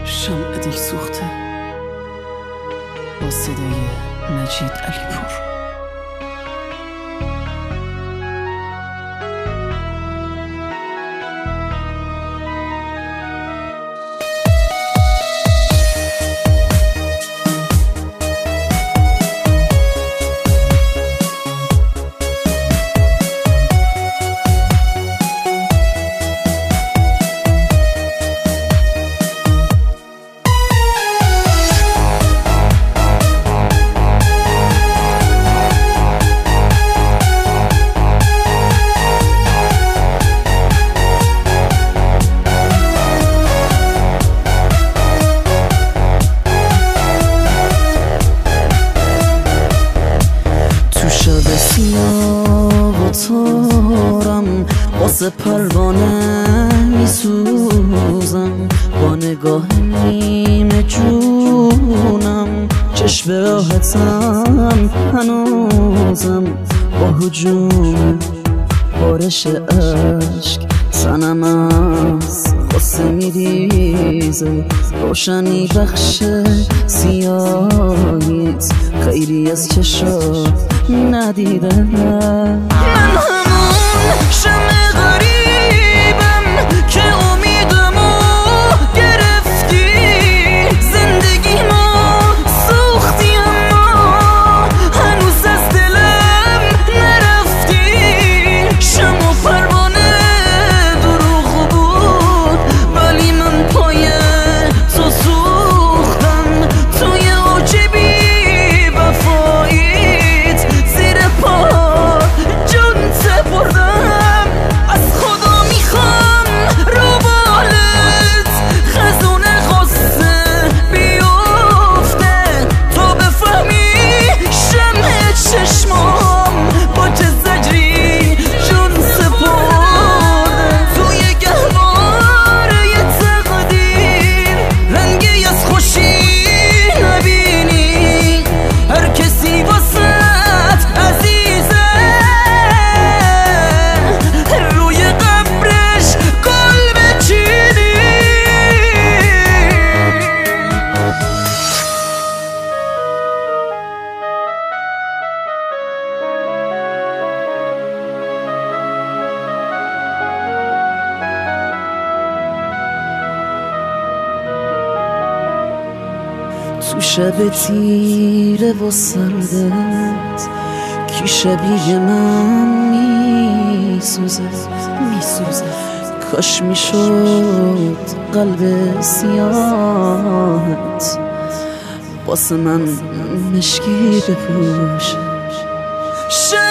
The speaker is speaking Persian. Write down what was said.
شمع دل سوخته با صدای مجید علیپور. سیاه و تارم واسه پروانه میسوزم، با نگاه نیمه جونم چشم راحتم هنوزم، با هجوم بارش عشق سنم از قصه میریزه، روشنی بخش سیاهیت خیلی از چشات ندیده. من همون شمع غریبم که امیدمو گرفتی، زندگیمو سوختی اما هنوز از دلم نرفتی. شمع و پروانه دروغ بود ولی من پای تو سوختم، توی اوج بی وفاییت زیر پا جون سپردم. از خدا میخوام رو بالت خزون غصه بیفته، تو بفهمی شمع چشمام با چه زجری جون سپرده. توی گهواره تقدیر رنگی از خوشی نبینی، هر کسی واسط عزیزه روی قبرش گل بچینی. تو شب تیره و سردت کی شبیه من میسوزه، کاش میشد قلب سیاهت واسه من مشکی بپوشه.